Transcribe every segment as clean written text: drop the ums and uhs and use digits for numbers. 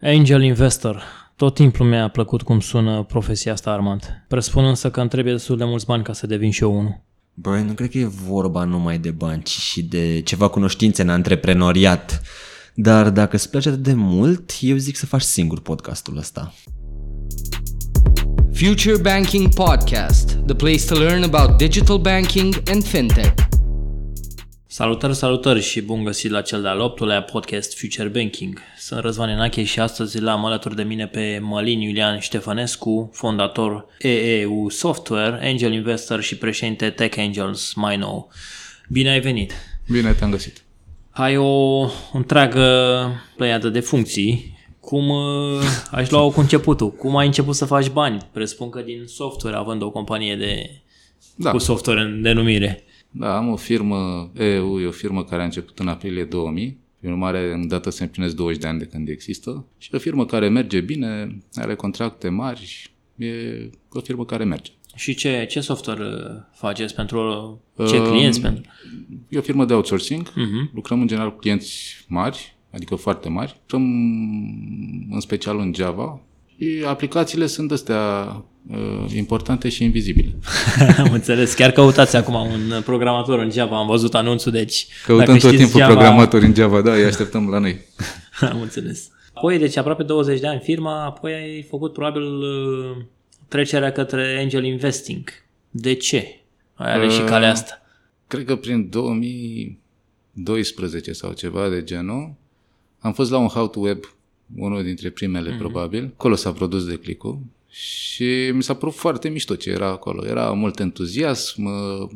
Angel Investor. Tot timpul mi-a plăcut cum sună profesia asta, Armand. Presupun însă că îmi trebuie destul de mulți bani ca să devin și eu unul. Băi, nu cred că e vorba numai de bani, ci și de ceva cunoștințe în antreprenoriat. Dar dacă îți place atât de mult, eu zic să faci singur podcastul ăsta. Future Banking Podcast, the place to learn about digital banking and fintech. Salutări și bun găsit la cel de-al 8-lea podcast Future Banking. Sunt Răzvan Enache și astăzi l-am alături de mine pe Mălin Iulian Ștefănescu, fondator EEU Software, Angel Investor și președinte Tech Angels mai nou. Bine ai venit! Bine te-am găsit! Ai o întreagă pleiadă de funcții. Cum aș lua-o cu începutul? Cum ai început să faci bani? Presupun că din software, având o companie cu software în denumire. Da, am o firmă, EEU, e o firmă care a început în aprilie 2000, prin urmare îndată se împlinesc 20 de ani de când există, și o firmă care merge bine, are contracte mari, e o firmă care merge. Și ce software faceți pentru ce clienți? E o firmă de outsourcing, lucrăm în general cu clienți mari, adică foarte mari, lucrăm în special în Java și aplicațiile sunt astea importante și invizibile. Am înțeles. Chiar căutați acum un programator în Java. Am văzut anunțul, deci... Căutăm tot timpul Java... programatori în Java, da, îi așteptăm la noi. Am înțeles. Apoi, deci aproape 20 de ani firma, apoi ai făcut probabil trecerea către Angel Investing. De ce ai ales și calea asta? Cred că prin 2012 sau ceva de genul am fost la un How to Web, unul dintre primele probabil. Acolo s-a produs declicul. Și mi s-a părut foarte mișto ce era acolo. Era mult entuziasm,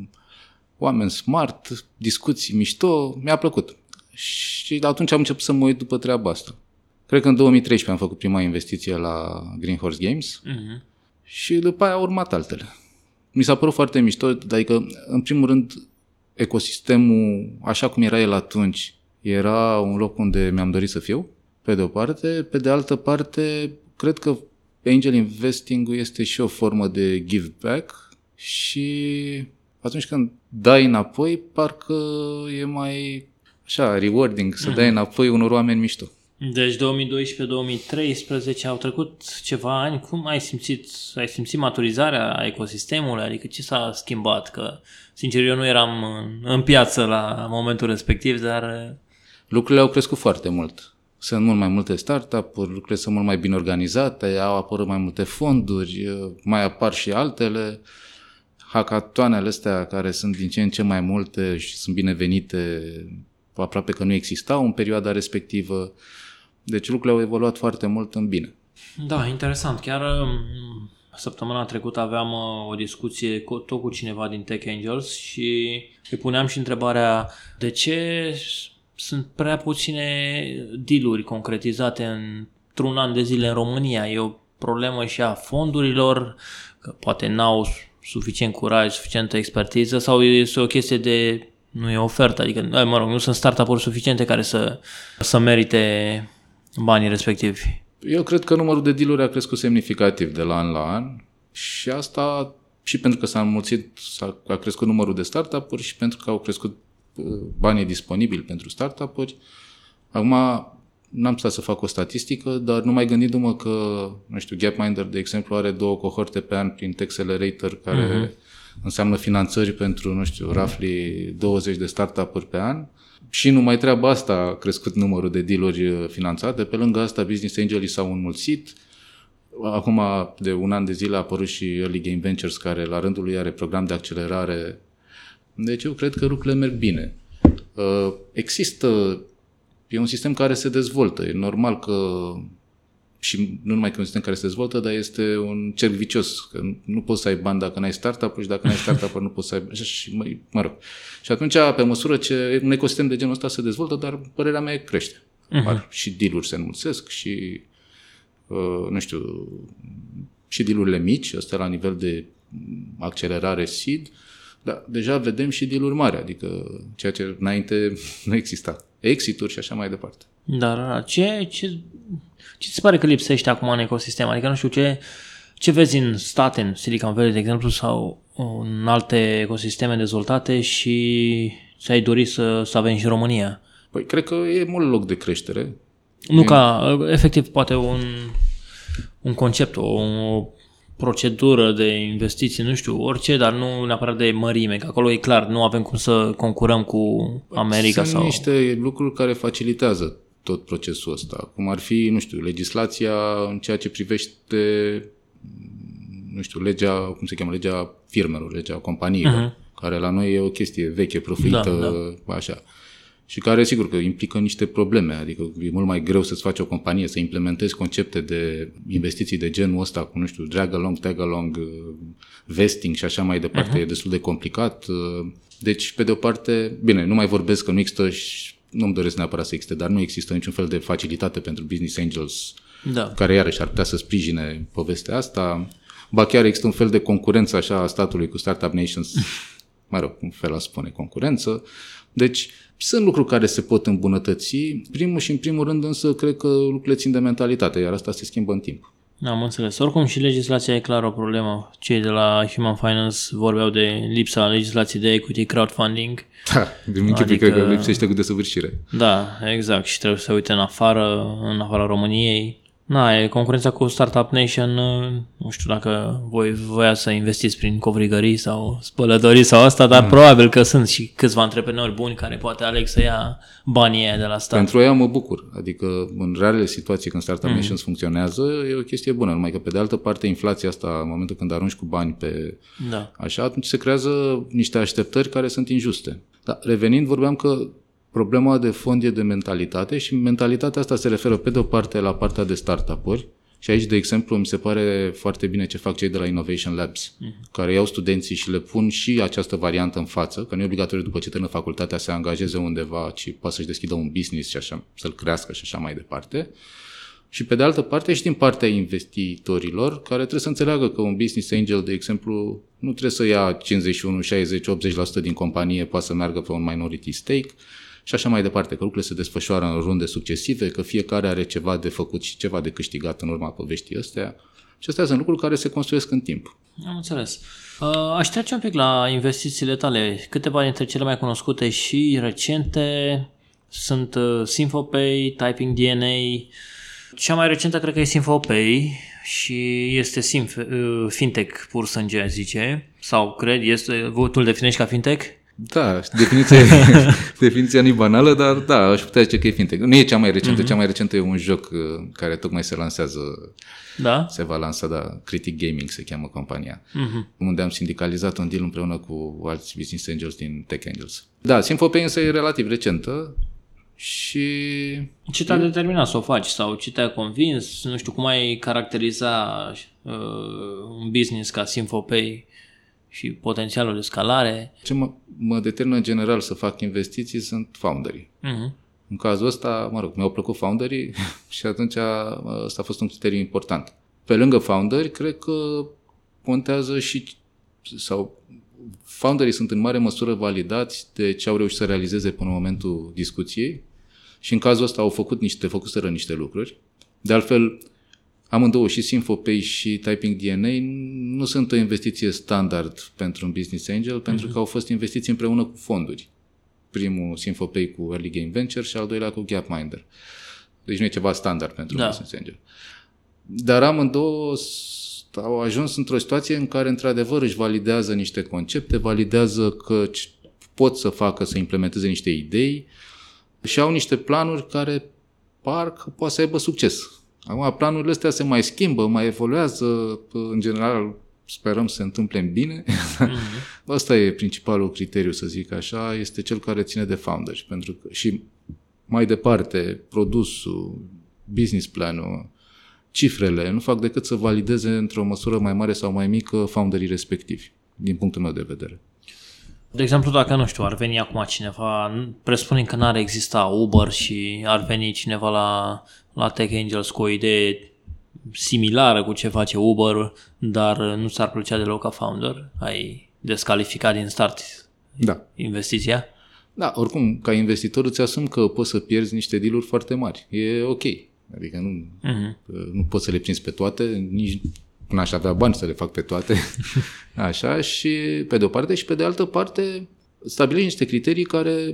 oameni smart, discuții mișto, mi-a plăcut. Și atunci am început să mă uit după treaba asta. Cred că în 2013 am făcut prima investiție la Green Horse Games și după aia au urmat altele. Mi s-a părut foarte mișto, adică în primul rând ecosistemul, așa cum era el atunci, era un loc unde mi-am dorit să fiu, pe de o parte. Pe de altă parte, cred că Angel Investing-ul este și o formă de give back și atunci când dai înapoi, parcă e mai așa rewarding să dai înapoi unor oameni mișto. Deci 2012-2013 au trecut ceva ani. Cum ai simțit maturizarea ecosistemului? Adică ce s-a schimbat? Că, sincer, eu nu eram în piață la momentul respectiv, dar... Lucrurile au crescut foarte mult. Sunt mult mai multe startup-uri, lucrurile sunt mult mai bine organizate, au apărut mai multe fonduri, mai apar și altele. Hackatoanele astea care sunt din ce în ce mai multe și sunt binevenite, aproape că nu existau în perioada respectivă. Deci lucrurile au evoluat foarte mult în bine. Da, interesant. Chiar săptămâna trecută aveam o discuție tot cu cineva din Tech Angels și îi puneam și întrebarea de ce sunt prea puține deal-uri concretizate într-un an de zile în România. E o problemă și a fondurilor, că poate n-au suficient curaj, suficientă expertiză, sau este o chestie de nu e ofertă, adică nu sunt startup-uri suficiente care să merite banii respectivi. Eu cred că numărul de deal-uri a crescut semnificativ de la an la an și asta și pentru că s-a înmulțit, a crescut numărul de startup-uri și pentru că au crescut banii disponibili pentru startup-uri. Acum n-am stat să fac o statistică, dar numai gândindu-mă că, nu știu, Gapminder, de exemplu, are 2 cohorte pe an prin Accelerator, care înseamnă finanțări pentru, nu știu, roughly 20 de startup-uri pe an. Și numai treaba asta a crescut numărul de deal-uri finanțate. Pe lângă asta, Business Angelii s-au înmulțit. Acum, de un an de zile, a apărut și Early Game Ventures, care la rândul lui are program de accelerare. Deci eu cred că lucrurile merg bine. E un sistem care se dezvoltă. E normal că, și nu numai că e un sistem care se dezvoltă, dar este un cerc vicios. Că nu poți să ai bani dacă n-ai startup-uri și dacă n-ai startup-uri nu poți să ai... Și, mă rog. Și atunci, pe măsură ce un ecosistem de genul ăsta se dezvoltă, dar părerea mea crește. Și deal-uri se înmulțesc și, nu știu, și deal-urile mici, astea la nivel de accelerare seed. Da, deja vedem și deal-uri mari, adică ceea ce înainte nu exista. Exit-uri și așa mai departe. Dar ce ți se pare că lipsește acum în ecosistem? Adică nu știu ce vezi în state, în Silicon Valley, de exemplu, sau în alte ecosisteme dezvoltate și ți-ai dorit să avem și în România? Păi cred că e mult loc de creștere Nu ca, efectiv, poate un concept, o procedură de investiții, nu știu, orice, dar nu neapărat de mărime, că acolo e clar, nu avem cum să concurăm cu America. Sunt niște lucruri care facilitează tot procesul ăsta, cum ar fi, nu știu, legislația în ceea ce privește, nu știu, legea, cum se cheamă, legea firmelor, legea companiilor, care la noi e o chestie veche, prăfuită, așa. Și care, sigur că implică niște probleme, adică e mult mai greu să-ți faci o companie, să implementezi concepte de investiții de genul ăsta, cu, nu știu, drag along, tag along, vesting și așa mai departe, e destul de complicat. Deci, pe de o parte, bine, nu mai vorbesc că nu există și nu-mi doresc neapărat să existe, dar nu există niciun fel de facilitate pentru business angels care iarăși ar putea să sprijine povestea asta. Ba chiar există un fel de concurență așa a statului cu Startup Nations, mă rog, un fel a spune concurență. Deci, sunt lucruri care se pot îmbunătăți. În primul rând, însă, cred că lucrurile țin de mentalitate, iar asta se schimbă în timp. Am înțeles. Oricum și legislația e clar o problemă. Cei de la Human Finance vorbeau de lipsa legislației de equity crowdfunding. Da, din închipui cred că lipsește cu desăvârșire. Da, exact. Și trebuie să se uite în afara României. E concurența cu Startup Nation, nu știu dacă voi voia să investiți prin covrigării sau spălătorii sau asta, dar probabil că sunt și câțiva antreprenori buni care poate aleg să ia banii aia de la stat. Pentru ea mă bucur, adică în rarele situații când Startup Nations funcționează e o chestie bună, numai că pe de altă parte inflația asta, în momentul când arunci cu bani pe așa, atunci se creează niște așteptări care sunt injuste. Dar revenind, vorbeam că problema de fond e de mentalitate și mentalitatea asta se referă pe de o parte la partea de startup-uri și aici, de exemplu, mi se pare foarte bine ce fac cei de la Innovation Labs, care iau studenții și le pun și această variantă în față, că nu e obligatoriu după ce termină facultatea să se angajeze undeva, ci poate să-și deschidă un business și așa, să-l crească și așa mai departe. Și pe de altă parte și din partea investitorilor, care trebuie să înțeleagă că un business angel, de exemplu, nu trebuie să ia 51, 60, 80% din companie, poate să meargă pe un minority stake, și așa mai departe, că lucrurile se desfășoară în runde succesive, că fiecare are ceva de făcut și ceva de câștigat în urma poveștii astea. Și astea sunt lucruri care se construiesc în timp. Am înțeles. Aș trece un pic la investițiile tale. Câteva dintre cele mai cunoscute și recente sunt SinfoPay, Typing DNA. Cea mai recentă cred că e SinfoPay și este fintech pur sânge, zice. Sau cred, tu îl definești ca fintech? Da, definiția nu e banală, dar da, aș putea zice că e fintech. Nu e cea mai recentă, cea mai recentă e un joc care tocmai se lansează, se va lansa, Critic Gaming se cheamă compania, unde am sindicalizat un deal împreună cu alți business angels din Tech Angels. Da, SinfoPay însă e relativ recentă și... Ce te-a determinat să o faci sau ce te-a convins? Nu știu, cum ai caracteriza un business ca SinfoPay și potențialul de scalare? Ce mă determină în general să fac investiții sunt founderii. În cazul ăsta, mi-au plăcut founderii și atunci ăsta a fost un criteriu important. Pe lângă founderi, cred că contează sau founderii sunt în mare măsură validați de ce au reușit să realizeze până în momentul discuției și în cazul ăsta făcuseră niște lucruri. De altfel, amândouă, și SinfoPay și Typing DNA, nu sunt o investiție standard pentru un business angel, pentru că au fost investiții împreună cu fonduri. Primul SinfoPay cu Early Game Venture și al doilea cu Gapminder. Deci nu e ceva standard pentru un business angel. Dar amândouă au ajuns într-o situație în care, într-adevăr, își validează niște concepte, validează că pot să implementeze niște idei și au niște planuri care par că poate să aibă succes. Acum, planurile astea se mai schimbă, mai evoluează, în general sperăm să se întâmple în bine. Asta e principalul criteriu, să zic așa, este cel care ține de founders. Pentru că și mai departe, produsul, business planul, cifrele nu fac decât să valideze într-o măsură mai mare sau mai mică founderii respectivi, din punctul meu de vedere. De exemplu, dacă, nu știu, ar veni acum cineva, presupunem că n-ar exista Uber și ar veni cineva la Tech Angels cu o idee similară cu ce face Uber, dar nu ți-ar plăcea deloc ca founder? Ai descalificat din start investiția? Da, oricum, ca investitor îți asumi că poți să pierzi niște deal-uri foarte mari. E ok. Adică nu poți să le prinzi pe toate, nici n-aș avea bani să le fac pe toate. Așa, și pe de o parte și pe de altă parte stabilești niște criterii care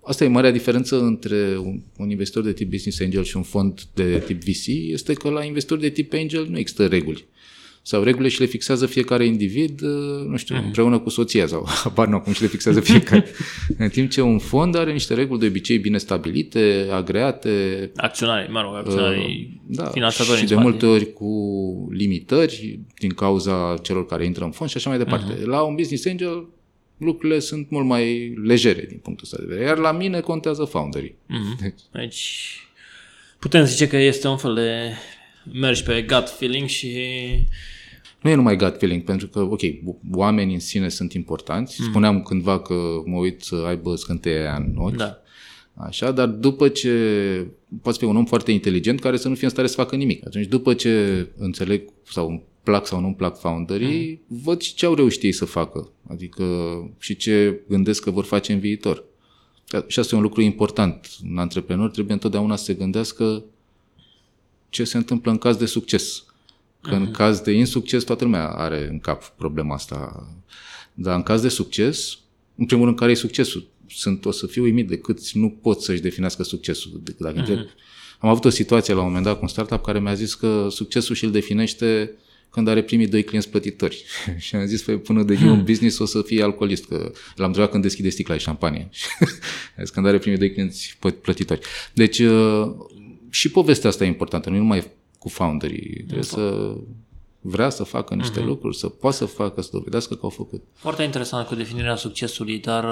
asta e marea diferență între un investitor de tip business angel și un fond de tip VC, este că la investitori de tip angel nu există reguli. Sau regulile și le fixează fiecare individ, nu știu, împreună cu soția sau apar nu cum și le fixează fiecare. În timp ce un fond are niște reguli de obicei bine stabilite, agreate. Acționarii, da, finanțatori și de multe ori cu limitări din cauza celor care intră în fond și așa mai departe. La un business angel lucrurile sunt mult mai legere din punctul ăsta de vedere. Iar la mine contează founderii. Deci putem zice că este un fel de mergi pe gut feeling și... Nu e numai gut feeling, pentru că, ok, oamenii în sine sunt importanți. Spuneam cândva că mă uit să aibă scânteia în ochi. Da. Așa, dar după ce poate fi un om foarte inteligent care să nu fie în stare să facă nimic. Atunci după ce înțeleg sau îmi plac sau nu-mi plac founderii, văd și ce au reușit ei să facă. Adică și ce gândesc că vor face în viitor. Și asta e un lucru important. Un antreprenor trebuie întotdeauna să se gândească ce se întâmplă în caz de succes. Că în caz de insucces toată lumea are în cap problema asta. Dar în caz de succes, în primul rând, care e succesul? O să fiu uimit de câți nu pot să-și definească succesul. Dacă întreb. Am avut o situație la un moment dat cu un startup care mi-a zis că succesul și-l definește când are primii 2 clienți plătitori. Și am zis, până devii un business o să fii alcoolist, că l-am întrebat când deschide sticla de șampanie. Zis, când are primii 2 clienți plătitori. Deci, și povestea asta e importantă, nu numai cu founderii. Trebuie să vrea să facă niște lucruri, să poată să facă, să dovedească că au făcut. Foarte interesant cu definirea succesului, dar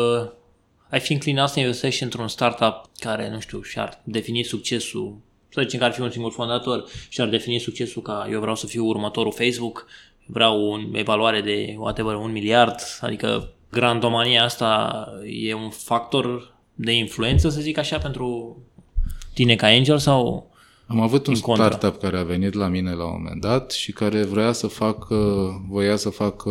ai fi înclinat să investești într-un startup care, nu știu, și-ar defini succesul, să zicem că ar fi un singur fondator și-ar defini succesul ca eu vreau să fiu următorul Facebook, vreau o evaluare de whatever, 1 miliard, adică grandomania asta e un factor de influență, să zic așa, pentru tine ca angel sau... Am avut un startup care a venit la mine la un moment dat și care voia să facă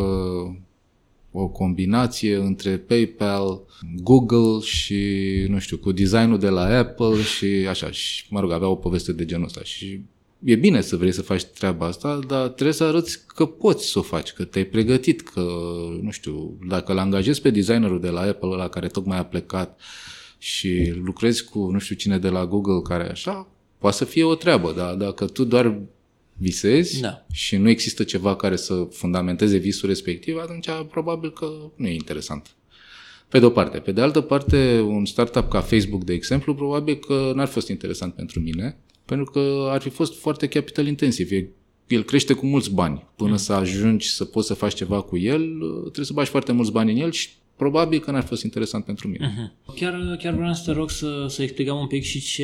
o combinație între PayPal, Google și, nu știu, cu designul de la Apple și așa. Și, mă rog, avea o poveste de genul ăsta. Și e bine să vrei să faci treaba asta, dar trebuie să arăți că poți să o faci, că te-ai pregătit, că, nu știu, dacă îl angajezi pe designerul de la Apple, ăla care tocmai a plecat și lucrezi cu, nu știu cine de la Google care așa, poate să fie o treabă, dar dacă tu doar visezi și nu există ceva care să fundamenteze visul respectiv, atunci probabil că nu e interesant. Pe de o parte. Pe de altă parte, un startup ca Facebook, de exemplu, probabil că n-ar fi fost interesant pentru mine, pentru că ar fi fost foarte capital intensiv. El crește cu mulți bani. Până să ajungi să poți să faci ceva cu el, trebuie să bagi foarte mulți bani în el și probabil că n-ar fi fost interesant pentru mine. Chiar vreau să te rog să explicăm un pic și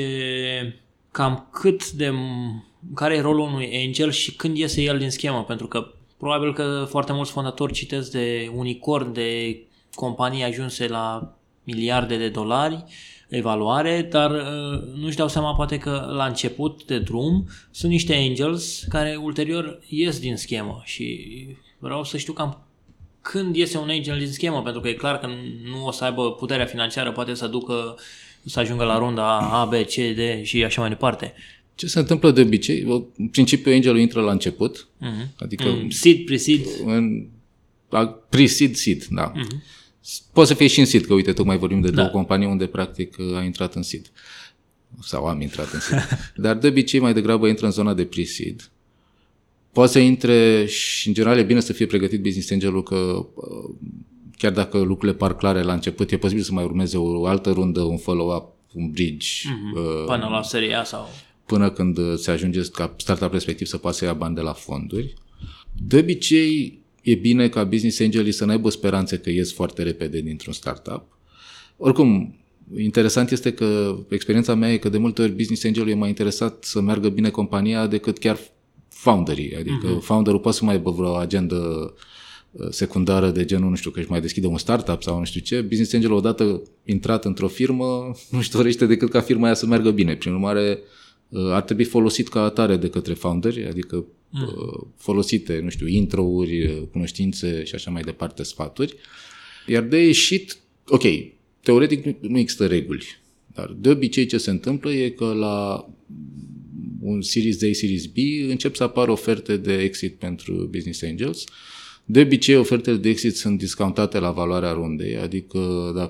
care e rolul unui angel și când iese el din schemă, pentru că probabil că foarte mulți fondatori citesc de unicorn, de companii ajunse la miliarde de dolari evaluare, dar nu-și dau seama poate că la început de drum sunt niște angels care ulterior ies din schemă și vreau să știu cam când iese un angel din schemă, pentru că e clar că nu o să aibă puterea financiară, poate să ajungă la runda A, B, C, D și așa mai departe. Ce se întâmplă de obicei? În principiu, angelul intră la început. Adică seed, pre-seed. Pre-seed, da. Poate să fie și în seed, că uite, tocmai vorbim de două companii unde practic a intrat în seed. Sau am intrat în seed. Dar de obicei mai degrabă intră în zona de pre-seed. Poate să intre și în general e bine să fie pregătit business angelul că chiar dacă lucrurile par clare la început, e posibil să mai urmeze o altă rundă, un follow-up, un bridge. Până la seria A sau... Până când se ajunge ca startup respectiv să poată să ia bani de la fonduri. De obicei, e bine ca business angelii să n-aibă speranțe că ies foarte repede dintr-un startup. Oricum, interesant este că experiența mea e că de multe ori business angelul e mai interesat să meargă bine compania decât chiar founderii. Adică founderul poate să mai aibă vreo agendă secundară de genul, nu știu, că își mai deschide un startup sau nu știu ce. Business angelul odată intrat într-o firmă nu-și dorește decât ca firma aia să meargă bine. Prin urmare, ar trebui folosit ca atare de către founderi, adică folosite, nu știu, intro-uri, cunoștințe și așa mai departe, sfaturi. Iar de ieșit, ok, teoretic nu există reguli, dar de obicei ce se întâmplă e că la un Series A, Series B încep să apară oferte de exit pentru business angels. De obicei, ofertele de exit sunt discountate la valoarea rundei, adică dacă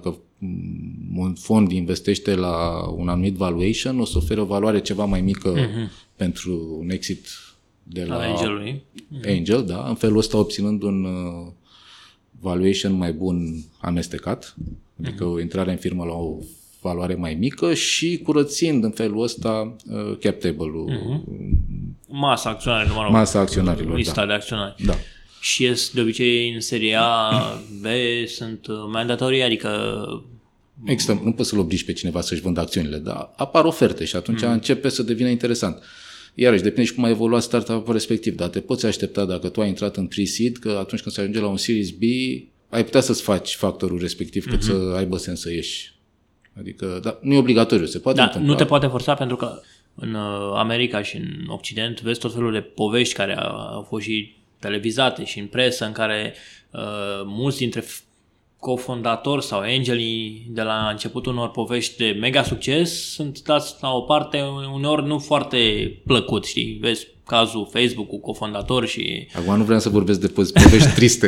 un fond investește la un anumit valuation, o să ofere o valoare ceva mai mică pentru un exit de la Angel, da, în felul ăsta obținând un valuation mai bun amestecat, adică o intrare în firmă la o valoare mai mică și curățind în felul ăsta cap table-ul. Masa acționarilor, mă rog. Masa acționarilor, lista de acționari. Da. Și de obicei în seria A, B sunt mandatorii, adică... Există, nu poți să-l obligi pe cineva să-și vândă acțiunile, dar apar oferte și atunci începe să devină interesant. Iarăși, depinde și cum a evoluat startup-ul respectiv, dar te poți aștepta dacă tu ai intrat în pre-seed, că atunci când se ajunge la un Series B, ai putea să-ți faci factorul respectiv cât să aibă sens să ieși. Adică, da, nu e obligatoriu, se poate întâmpla. Nu te poate forța pentru că în America și în Occident vezi tot felul de povești care au fost și televizate și în presă în care mulți dintre cofondatori sau angelii de la începutul unor povești de mega succes sunt dați la o parte uneori nu foarte plăcut, știi? Vezi cazul Facebook cu cofondatori și... Acum nu vreau să vorbesc de povești triste.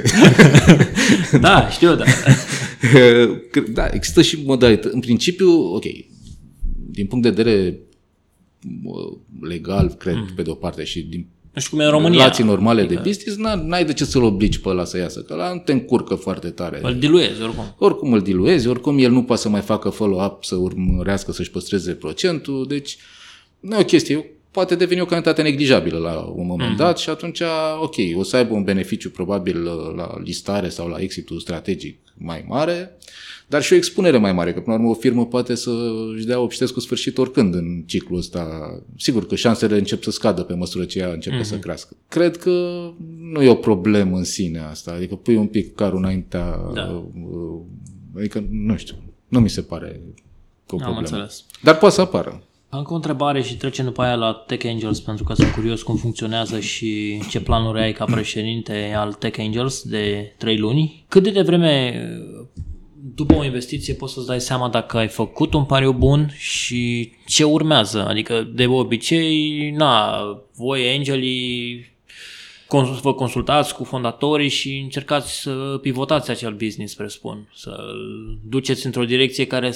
Da, știu, da. Da, există și modalități. În principiu, ok, din punct de vedere legal, cred, pe de o parte, și din nu știu cum e în România. Relații normale de business, n-ai de ce să-l obligi pe ăla să iasă, că ăla nu te încurcă foarte tare. Îl diluezi oricum. Oricum îl diluezi, oricum el nu poate să mai facă follow-up, să urmărească, să-și păstreze procentul, deci nu e o chestie, poate deveni o cantitate neglijabilă la un moment dat și atunci, ok, o să aibă un beneficiu probabil la listare sau la exitul strategic mai mare, dar și o expunere mai mare, că până la urmă o firmă poate să-și dea obștescul sfârșit oricând în ciclul ăsta. Sigur că șansele încep să scadă pe măsură ce ea începe să crească. Cred că nu e o problemă în sine asta, adică pui un pic carul înaintea, adică nu știu, nu mi se pare o problemă. Am înțeles. Dar poate să apară. Încă o întrebare și trecem după aia la Tech Angels, pentru că sunt curios cum funcționează și ce planuri ai ca președinte al Tech Angels de 3 luni. Cât de devreme după o investiție poți să-ți dai seama dacă ai făcut un pariu bun și ce urmează? Adică de obicei, voi angelii vă consultați cu fondatorii și încercați să pivotați acel business, presupun, să-l duceți într-o direcție care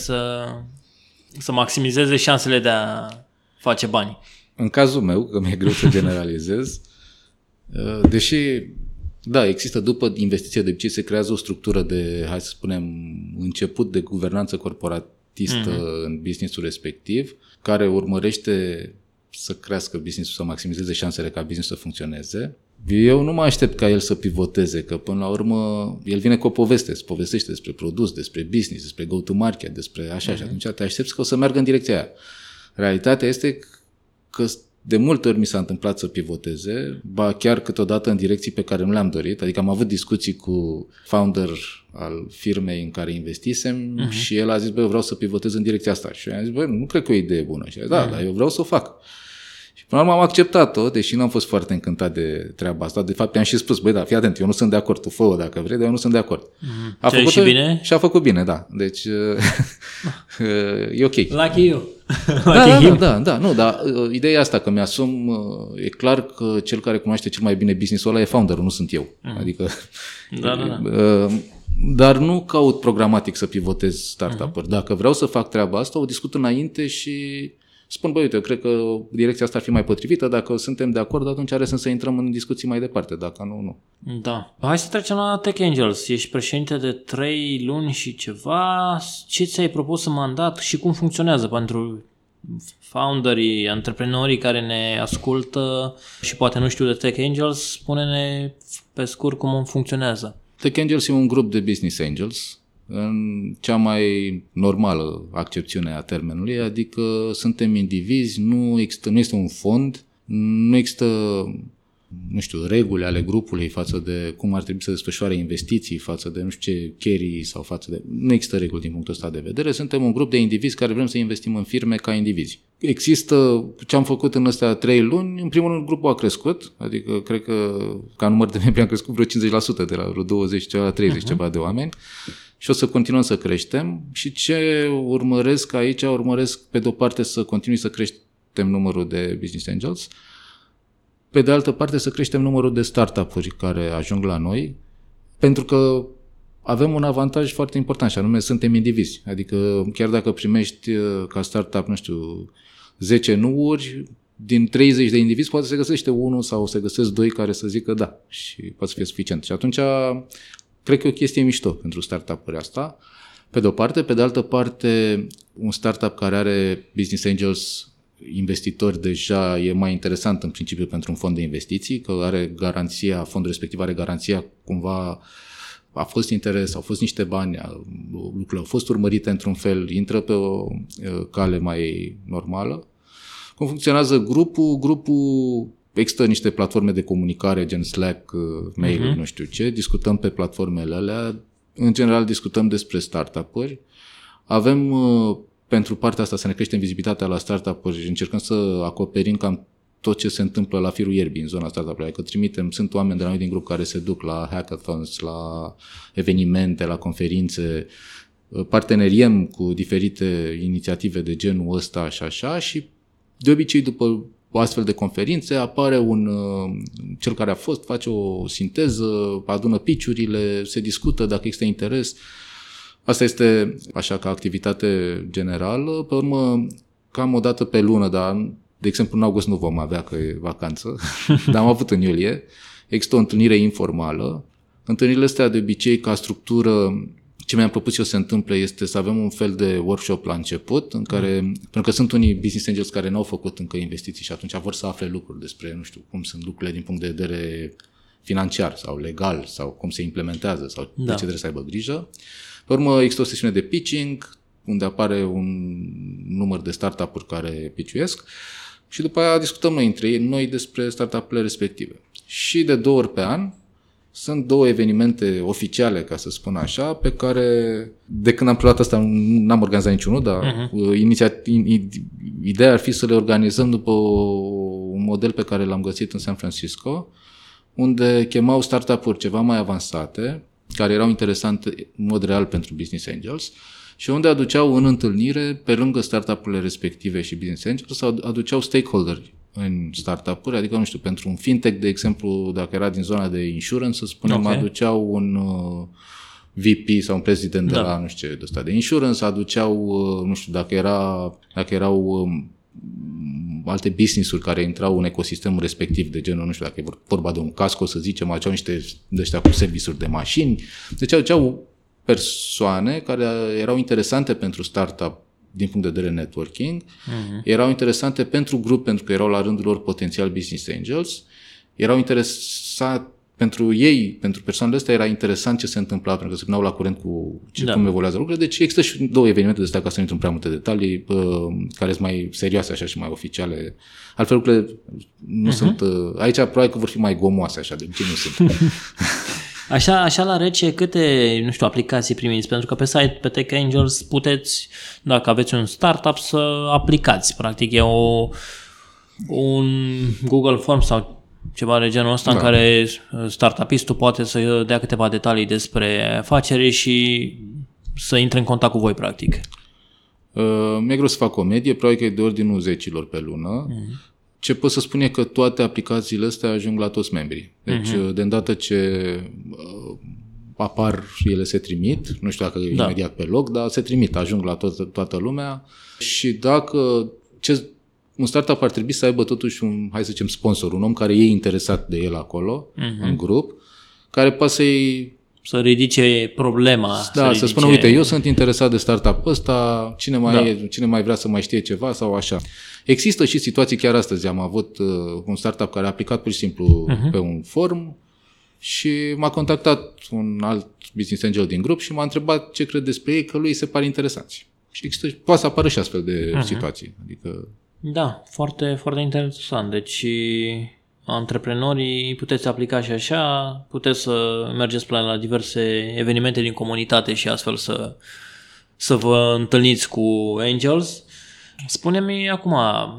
să maximizeze șansele de a face bani. În cazul meu, că mi-e greu să generalizez, deși, da, există după investiție de obicei se creează o structură de, hai să spunem, început de guvernanță corporatistă în businessul respectiv, care urmărește să crească businessul, să maximizeze șansele ca businessul să funcționeze. Eu nu mă aștept ca el să pivoteze, că până la urmă el vine cu o poveste, se povestește despre produs, despre business, despre go-to-market, despre așa și atunci te aștepți că o să meargă în direcția aia. Realitatea este că de multe ori mi s-a întâmplat să pivoteze, ba chiar câteodată în direcții pe care nu le-am dorit, adică am avut discuții cu founder al firmei în care investisem și el a zis, băi, eu vreau să pivotez în direcția asta. Și eu am zis, băi, nu cred că e o idee bună. Și dar eu vreau să o fac. Și până la urmă am acceptat-o, deși n-am fost foarte încântat de treaba asta. De fapt, i-am și spus, băi, da, fii atent, eu nu sunt de acord, tu fă-o dacă vrei, dar eu nu sunt de acord. A făcut și bine? Și a făcut bine, da. Deci e ok. Lucky you. Da, nu, dar ideea e asta, că mi-asum, e clar că cel care cunoaște cel mai bine business-ul ăla e founderul, nu sunt eu. Adică, dar nu caut programatic să pivotez startup-uri. Dacă vreau să fac treaba asta, o discut înainte și spun, băi, uite, eu cred că direcția asta ar fi mai potrivită, dacă suntem de acord, atunci are sens să intrăm în discuții mai departe, dacă nu, nu. Da. Hai să trecem la Tech Angels. Ești președinte de 3 luni și ceva. Ce ți-ai propus în mandat și cum funcționează pentru founderii, antreprenorii care ne ascultă și poate nu știu de Tech Angels? Spune-ne pe scurt cum funcționează. Tech Angels e un grup de business angels în cea mai normală accepțiune a termenului, adică suntem indivizi, nu este un fond, nu există, nu știu, reguli ale grupului față de cum ar trebui să desfășoare investiții, față de nu știu ce carry sau față de... Nu există reguli din punctul ăsta de vedere, suntem un grup de indivizi care vrem să investim în firme ca indivizi. Există ce am făcut în astea 3 luni, în primul rând grupul a crescut, adică cred că ca număr de membri am crescut vreo 50%, de la vreo 20 ceva la 30 ceva de oameni. Și o să continuăm să creștem. Și ce urmăresc aici? Urmăresc, pe de-o parte, să continui să creștem numărul de business angels, pe de altă parte să creștem numărul de startup-uri care ajung la noi, pentru că avem un avantaj foarte important și anume suntem indivizi. Adică chiar dacă primești ca startup, nu știu, 10 nu-uri, din 30 de indivizi poate se găsește unul sau se găsesc 2 care să zică da și poate să fie suficient. Și atunci cred că e o chestie mișto pentru startup-uri asta. Pe de o parte, pe de altă parte, un startup care are business angels, investitori, deja e mai interesant în principiu pentru un fond de investiții, că are garanția, fondul respectiv are garanția cumva a fost interes, au fost niște bani, lucrurile au fost urmărite într-un fel, intră pe o cale mai normală. Cum funcționează grupul? Grupul există niște platforme de comunicare, gen Slack, mail, nu știu ce, discutăm pe platformele alea, în general discutăm despre startup-uri. Avem, pentru partea asta, să ne creștem vizibilitatea la startup-uri și încercăm să acoperim cam tot ce se întâmplă la firul ierbii în zona startup-ului. Adică trimitem, sunt oameni de la noi din grup care se duc la hackathons, la evenimente, la conferințe, parteneriem cu diferite inițiative de genul ăsta și așa și de obicei după o astfel de conferințe apare cel care a fost, face o sinteză, adună pitch-urile, se discută dacă există interes. Asta este așa ca activitate generală. Pe urmă, cam o dată pe lună, dar de exemplu în august nu vom avea că e vacanță, dar am avut în iulie, există o întâlnire informală. Întâlnirile astea de obicei ca structură, ce mi-am propus eu să se întâmple este să avem un fel de workshop la început, în care, pentru că sunt unii business angels care n-au făcut încă investiții și atunci vor să afle lucruri despre, nu știu, cum sunt lucrurile din punct de vedere financiar sau legal sau cum se implementează sau de ce trebuie să aibă grijă. Pe urmă există o sesiune de pitching, unde apare un număr de startup-uri care pitchuiesc și după aia discutăm noi despre startup-urile respective. Și de 2 ori pe an sunt 2 evenimente oficiale, ca să spun așa, pe care de când am preluat asta n-am organizat niciunul, dar ideea ar fi să le organizăm după un model pe care l-am găsit în San Francisco, unde chemau startup-uri ceva mai avansate, care erau interesante în mod real pentru business angels și unde aduceau în întâlnire, pe lângă startup-urile respective și business angels, aduceau stakeholderi în startup-uri, adică, nu știu, pentru un fintech, de exemplu, dacă era din zona de insurance, să spunem, aduceau un VP sau un president de la, nu știu ce, de ăsta de insurance, aduceau, nu știu, dacă erau alte business-uri care intrau în ecosistemul respectiv, de genul, nu știu, dacă e vorba de un casco, să zicem, aduceau niște de ăștia cu serviciuri de mașini, deci aduceau persoane care erau interesante pentru startup din punct de vedere networking, erau interesante pentru grup, pentru că erau la rândul lor potențial business angels, erau interesat pentru ei, pentru persoanele astea, era interesant ce se întâmpla, pentru că se puneau la curent cu cum evoluează lucrurile. Deci există și 2 evenimente de astea, ca să nu intru în prea multe detalii, care sunt mai serioase așa și mai oficiale. Altfel lucrurile nu sunt... Aici probabil că vor fi mai gomoase așa, de obicei nu sunt. Așa la rece, câte, nu știu, aplicații primiți? Pentru că pe site, pe Tech Angels, puteți, dacă aveți un startup, să aplicați. Practic e un Google Form sau ceva de genul ăsta în care startupistul poate să dea câteva detalii despre afacere și să intre în contact cu voi, practic. Mi-e greu să fac o medie, probabil că e de ordinul 10 pe lună. Ce pot să spun e că toate aplicațiile astea ajung la toți membrii. Deci, de îndată ce apar și ele se trimit, nu știu dacă e imediat pe loc, dar se trimit, ajung la toată lumea. Și dacă un startup ar trebui să aibă totuși un, hai să zicem, sponsor, un om care e interesat de el acolo, în grup, care poate să ridice problema. Da, să spună, uite, eu sunt interesat de startup-ul ăsta, cine mai vrea să mai știe ceva sau așa. Există și situații, chiar astăzi am avut un startup care a aplicat pur și simplu pe un forum și m-a contactat un alt business angel din grup și m-a întrebat ce cred despre ei, că lui se pare interesanți. Și există, poate să apară și astfel de situații. Adică... Da, foarte, foarte interesant. Deci antreprenorii puteți aplica și așa, puteți să mergeți la diverse evenimente din comunitate și astfel să vă întâlniți cu angels. Spune-mi acum,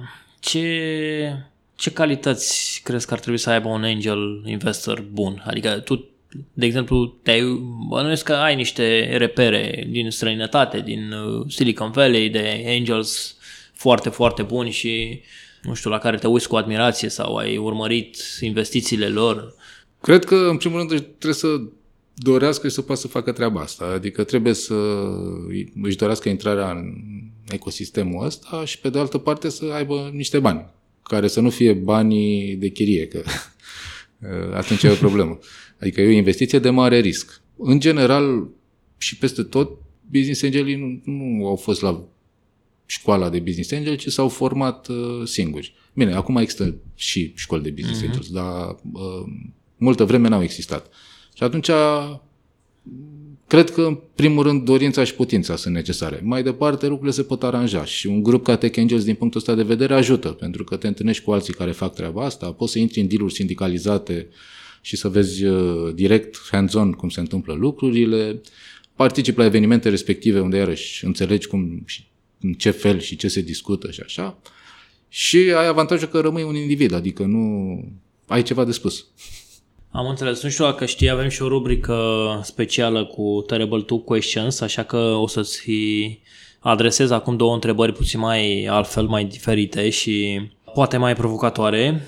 ce calități crezi că ar trebui să aibă un angel investor bun? Adică tu, de exemplu, bănuiesc că ai niște repere din străinătate, din Silicon Valley, de angels foarte, foarte buni și, nu știu, la care te uiți cu admirație sau ai urmărit investițiile lor. Cred că, în primul rând, trebuie să dorească și să poată să facă treaba asta. Adică trebuie să își dorească intrarea în ecosistemul ăsta și pe de altă parte să aibă niște bani, care să nu fie banii de chirie, că atunci e o problemă. Adică e o investiție de mare risc. În general și peste tot, business angelii nu au fost la școala de business angel, ci s-au format singuri. Bine, acum există și școli de business angels, dar multă vreme n-au existat. Și atunci cred că, în primul rând, dorința și putința sunt necesare. Mai departe, lucrurile se pot aranja și un grup ca Tech Angels, din punctul ăsta de vedere, ajută, pentru că te întâlnești cu alții care fac treaba asta, poți să intri în deal-uri sindicalizate și să vezi direct, hands-on, cum se întâmplă lucrurile, participi la evenimente respective unde, iarăși, înțelegi cum și în ce fel și ce se discută și așa, și ai avantajul că rămâi un individ, adică nu ai ceva de spus. Am înțeles. Nu știu dacă știi, avem și o rubrică specială cu Terrible 2 Questions, așa că o să-ți adresez acum 2 întrebări puțin mai altfel, mai diferite și poate mai provocatoare.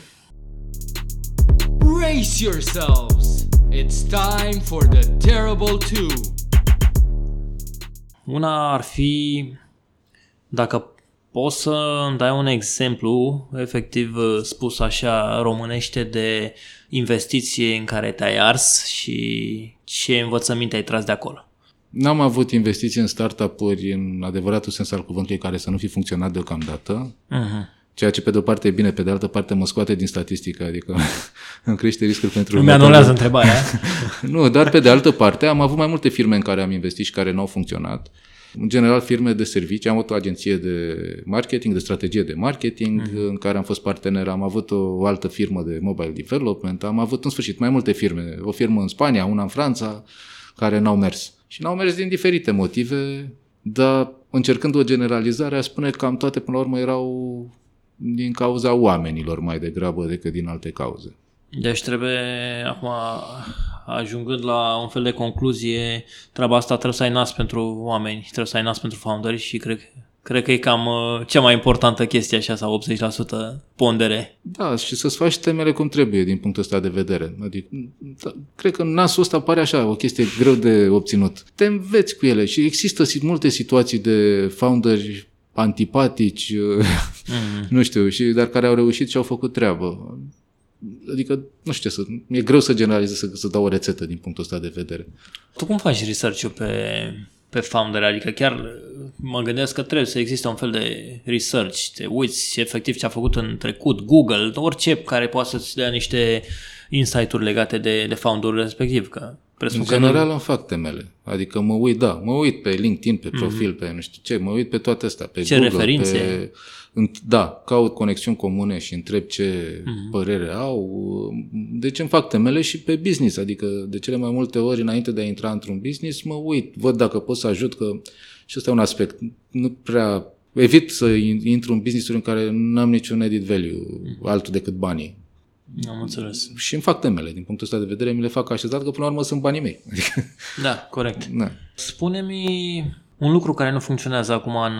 Brace yourselves! It's time for the Terrible 2. Una ar fi, dacă poți să îmi dai un exemplu, efectiv spus așa, românește, de investiție în care te-ai ars și ce învățăminte ai tras de acolo. N-am avut investiții în startup-uri în adevăratul sens al cuvântului care să nu fi funcționat deocamdată, ceea ce pe de o parte e bine, pe de altă parte mă scoate din statistică, adică îmi crește riscul pentru... Nu mi-anulează întrebarea. Nu, dar pe de altă parte am avut mai multe firme în care am investit și care nu au funcționat. În general, firme de servicii. Am avut o agenție de marketing, de strategie de marketing, în care am fost partener. Am avut o altă firmă de mobile development. Am avut, în sfârșit, mai multe firme. O firmă în Spania, una în Franța, care n-au mers. Și n-au mers din diferite motive, dar încercând o generalizare, aș spune că cam toate, până la urmă, erau din cauza oamenilor mai degrabă decât din alte cauze. Deci trebuie, acum, ajungând la un fel de concluzie, treaba asta trebuie să ai nas pentru oameni, trebuie să ai nas pentru founderi și cred că e cam cea mai importantă chestie, așa, sau 80% pondere. Da, și să-ți faci temele cum trebuie din punctul ăsta de vedere. Adică, cred că nasul ăsta pare așa, o chestie greu de obținut. Te înveți cu ele și există multe situații de founderi antipatici, nu știu, dar care au reușit și au făcut treabă. Adică, nu știu ce să... E greu să generalizez, să dau o rețetă din punctul ăsta de vedere. Tu cum faci research-ul pe founder? Adică chiar mă gândesc că trebuie să existe un fel de research. Te uiți efectiv ce a făcut în trecut, Google, orice care poate să-ți dea niște insight-uri legate de founderul respectiv. Că în general îmi fac temele. Adică mă uit pe LinkedIn, pe profil, pe nu știu ce, mă uit pe toate astea, pe ce Google, referințe? Da, caut conexiuni comune și întreb ce părere au. Deci îmi fac temele și pe business, adică de cele mai multe ori înainte de a intra într-un business mă uit, văd dacă pot să ajut, că și ăsta e un aspect. Nu prea evit să intru în business-uri în care nu am niciun added value altul decât banii. Am înțeles. Și îmi fac temele, din punctul ăsta de vedere, mi le fac așezat, că până la urmă sunt banii mei. Da, corect. Da. Spune-mi un lucru care nu funcționează acum în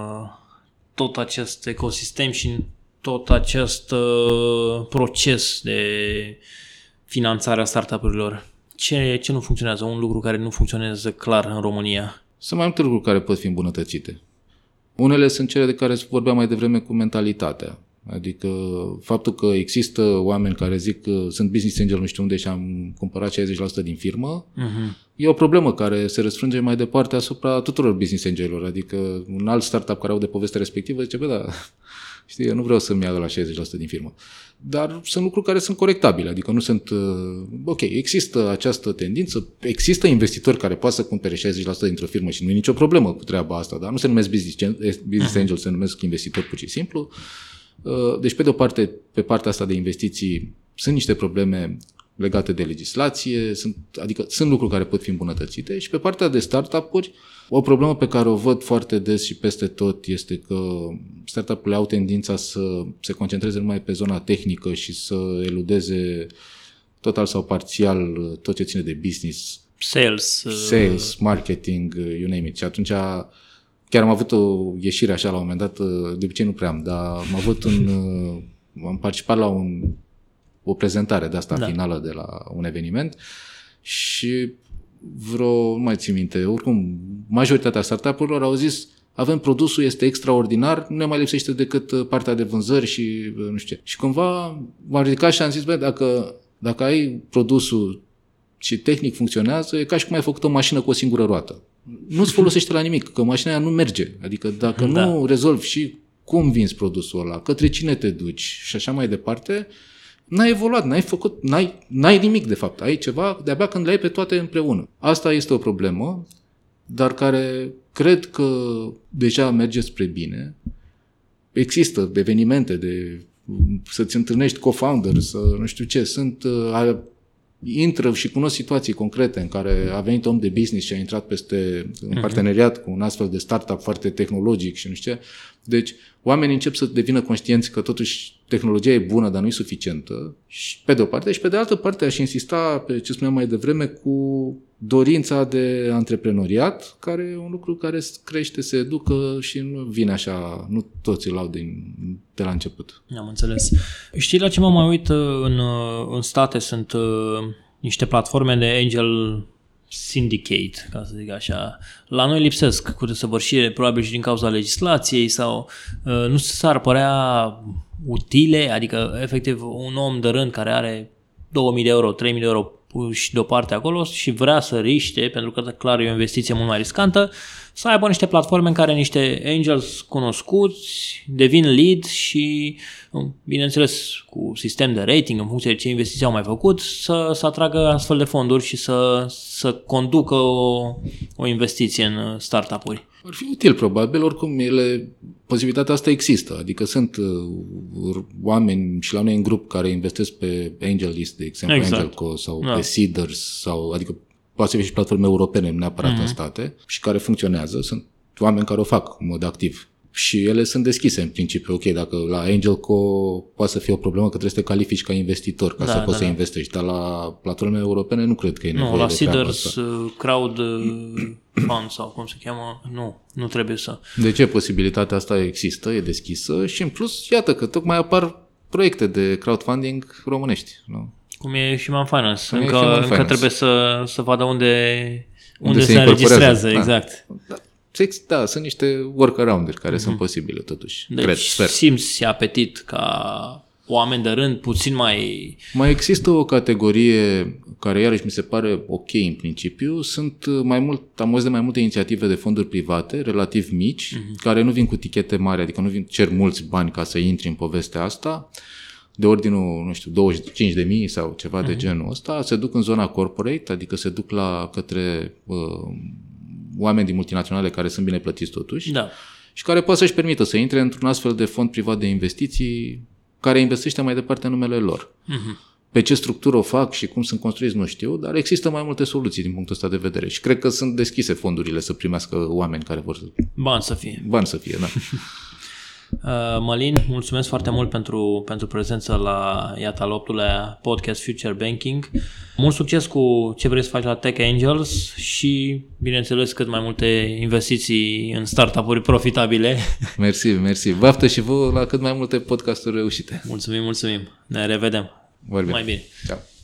tot acest ecosistem și în tot acest proces de finanțare a startup-urilor. Ce nu funcționează? Un lucru care nu funcționează clar în România? Sunt mai multe lucruri care pot fi îmbunătățite. Unele sunt cele de care vorbeam mai devreme cu mentalitatea. Adică faptul că există oameni care zic că sunt business angel nu știu unde și am cumpărat 60% din firmă, e o problemă care se răsfrânge mai departe asupra tuturor business angelilor. Adică un alt startup care au de poveste respectivă zice, bă, da, știi, eu nu vreau să-mi ia la 60% din firmă. Dar sunt lucruri care sunt corectabile, adică nu sunt... Ok, există această tendință, există investitori care poate să cumpere 60% dintr-o firmă și nu e nicio problemă cu treaba asta, dar nu se numesc business angel, se numesc investitori pur și simplu. Deci, pe de o parte, pe partea asta de investiții sunt niște probleme legate de legislație, adică sunt lucruri care pot fi îmbunătățite și pe partea de startup-uri, o problemă pe care o văd foarte des și peste tot este că startup-urile au tendința să se concentreze numai pe zona tehnică și să eludeze total sau parțial tot ce ține de business. Sales, marketing, you name it. Și atunci chiar am avut o ieșire așa la un moment dat, de obicei nu prea am, dar am participat la o prezentare de asta finală de la un eveniment și nu mai țin minte, oricum, majoritatea startup-urilor au zis avem produsul, este extraordinar, nu ne mai lipsește decât partea de vânzări și nu știu ce. Și cumva m-am ridicat și am zis, bă, dacă ai produsul și tehnic funcționează, e ca și cum ai făcut o mașină cu o singură roată. Nu-ți folosește la nimic, că mașina aia nu merge. Adică dacă nu rezolvi și cum vinzi produsul ăla, către cine te duci și așa mai departe, n-ai evoluat, n-ai nimic de fapt. Ai ceva de-abia când le ai pe toate împreună. Asta este o problemă, dar care cred că deja merge spre bine. Există evenimente să-ți întâlnești co-founder, să nu știu ce, intră și cunosc situații concrete în care a venit om de business și a intrat în parteneriat cu un astfel de startup foarte tehnologic și nu știu ce. Deci, oamenii încep să devină conștienți că totuși tehnologia e bună, dar nu e suficientă. Și pe de o parte, și pe de altă parte aș insista pe ce spuneam mai devreme cu dorința de antreprenoriat, care e un lucru care crește, se educă și nu vine așa, nu toți îl au de la început. Am înțeles. Știi la ce mă mai uit în state? Sunt niște platforme de angel syndicate, ca să zic așa. La noi lipsesc cu desăvârșire, probabil și din cauza legislației sau nu s-ar părea utile, adică efectiv un om de rând care are 2.000 de euro, 3.000 de euro puși deoparte acolo și vrea să riște, pentru că clar e o investiție mult mai riscantă, să aibă niște platforme în care niște angels cunoscuți devin lead și, bineînțeles, cu sistem de rating în funcție de ce investiții au mai făcut, să atragă astfel de fonduri și să conducă o investiție în startup-uri. Ar fi util, probabil, oricum posibilitatea asta există, adică sunt oameni și la noi în grup care investesc pe AngelList, de exemplu, exact. AngelCo sau pe Seeders, adică poate să fie și platforme europene, nu neapărat în state, și care funcționează, sunt oameni care o fac în mod activ. Și ele sunt deschise în principiu. Ok, dacă la AngelCo poate să fie o problemă că trebuie să te califici ca investitor ca să poți să investești, dar la platformele europene nu cred că e nevoie la de treaba Seeders, asta. Crowd Fund sau cum se cheamă, nu trebuie să... De ce posibilitatea asta există, e deschisă și în plus, iată că tocmai apar proiecte de crowdfunding românești, nu? Cum e și Man Finance. Încă trebuie să vadă unde se înregistrează, exact. Da, sunt niște workaround-uri care sunt posibile totuși. Deci sper. simți apetit ca oameni de rând puțin mai... Mai există o categorie care iarăși mi se pare ok în principiu. Am auzit de mai multe inițiative de fonduri private, relativ mici, care nu vin cu tichete mari, adică nu cer mulți bani ca să intri în povestea asta, de ordinul, nu știu, 25.000 sau ceva de genul ăsta, se duc în zona corporate, adică se duc către oameni din multinaționale care sunt bine plătiți totuși și care poate să-și permită să intre într-un astfel de fond privat de investiții care investește mai departe în numele lor. Pe ce structură o fac și cum sunt construiți nu știu, dar există mai multe soluții din punctul ăsta de vedere și cred că sunt deschise fondurile să primească oameni care vor bani să fie. Da. Mălin, mulțumesc foarte mult pentru prezența la, iată, al 8-lea podcast Future Banking. Mult succes cu ce vrei să faci la Tech Angels și, bineînțeles, cât mai multe investiții în startup-uri profitabile. Mersi. Baftă și vouă la cât mai multe podcasturi reușite. Mulțumim. Ne revedem. Vorbim. Mai bine. Ciao.